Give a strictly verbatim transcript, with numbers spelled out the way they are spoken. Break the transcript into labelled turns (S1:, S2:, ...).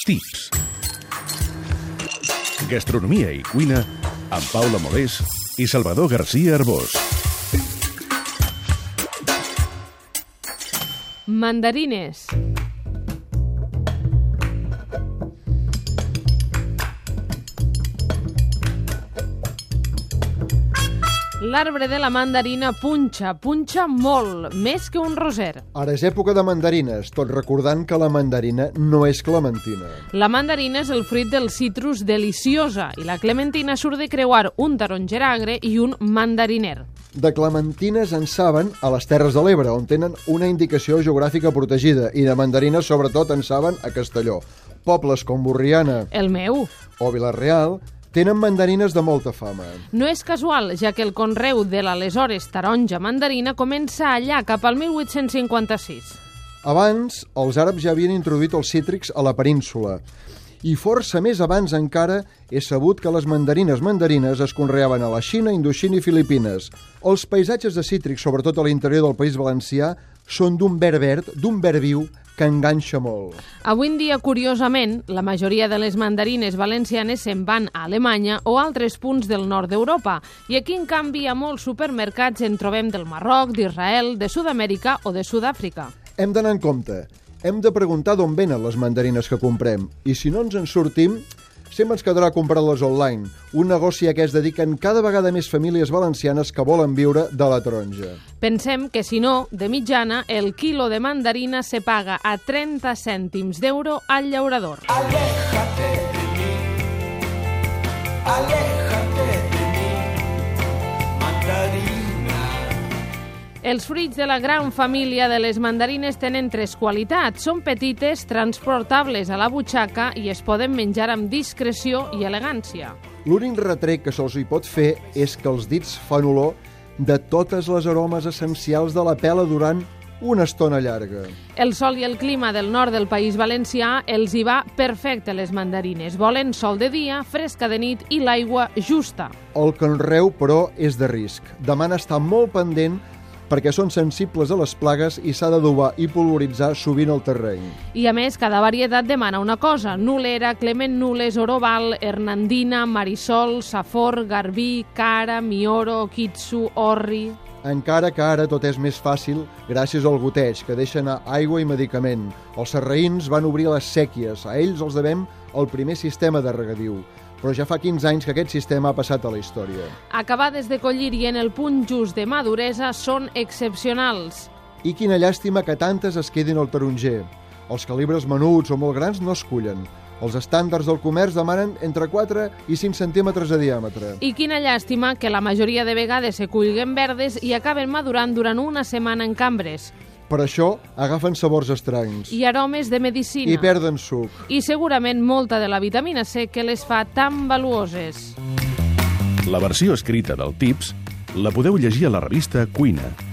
S1: Tips. Gastronomia i cuina amb Paula Molés i Salvador García Arbós.
S2: Mandarines. L'arbre de la mandarina punxa, punxa molt, més que un roser.
S3: Ara és època de mandarines, tot recordant que la mandarina no és clementina.
S2: La mandarina és el fruit del citrus deliciosa i la clementina surt de creuar un taronger agre i un mandariner.
S3: De clementines en saben a les Terres de l'Ebre, on tenen una indicació geogràfica protegida, i de mandarines sobretot en saben a Castelló. Pobles com Borriana,
S2: El meu.
S3: o Vila-real tenen mandarines de molta fama.
S2: No és casual, ja que el conreu de l'aleshores taronja mandarina comença allà, cap al mil vuit-cents cinquanta-sis.
S3: Abans, els àrabs ja havien introduït els cítrics a la península. I força més abans encara és sabut que les mandarines mandarines es conreaven a la Xina, Indoxina i Filipines. Els paisatges de cítrics, sobretot a l'interior del País Valencià, són d'un verd verd, d'un verd viu, que enganxa molt.
S2: Avui en dia, curiosament, la majoria de les mandarines valencianes se'n van a Alemanya o altres punts del nord d'Europa, i aquí, en canvi, a molts supermercats en trobem del Marroc, d'Israel, de Sud-amèrica o de Sud-àfrica.
S3: Hem d'anar en compte. Hem de preguntar d'on venen les mandarines que comprem. I si no ens en sortim, sempre ens quedarà comprar-les online, un negoci a què es dediquen cada vegada més famílies valencianes que volen viure de la taronja.
S2: Pensem que, si no, de mitjana, el quilo de mandarina se paga a trenta cèntims d'euro al llaurador.
S4: Aléjate de mí, aléjate de mí, mandarina.
S2: Els fruits de la gran família de les mandarines tenen tres qualitats. Són petites, transportables a la butxaca i es poden menjar amb discreció i elegància.
S3: L'únic retret que se'ls hi pot fer és que els dits fan olor de totes les aromes essencials de la pela durant una estona llarga.
S2: El sol i el clima del nord del País Valencià els hi va perfecte les mandarines. Volen sol de dia, fresca de nit i l'aigua justa.
S3: El conreu, però, és de risc. Demana estar molt pendent perquè són sensibles a les plagues i s'ha d'adobar i polvoritzar sovint el terreny.
S2: I a més, cada varietat demana una cosa: nulera, clement nules, oroval, hernandina, marisol, safor, garbí, cara, mioro, kitsu, orri...
S3: Encara que ara tot és més fàcil gràcies al goteig, que deixa anar aigua i medicament. Els sarraïns van obrir les sèquies, a ells els devem el primer sistema de regadiu. Però ja fa quinze anys que aquest sistema ha passat a la història.
S2: Acabades de collir i en el punt just de maduresa són excepcionals.
S3: I quina llàstima que tantes es quedin al taronger. Els calibres menuts o molt grans no es cullen. Els estàndards del comerç demanen entre quatre i cinc centímetres de diàmetre.
S2: I quina llàstima que la majoria de vegades se cullguen verdes i acaben madurant durant una setmana en cambres.
S3: Per això agafen sabors estranys.
S2: I aromes de medicina.
S3: I perden suc.
S2: I segurament molta de la vitamina C que les fa tan valuoses.
S1: La versió escrita del Tips la podeu llegir a la revista Cuina,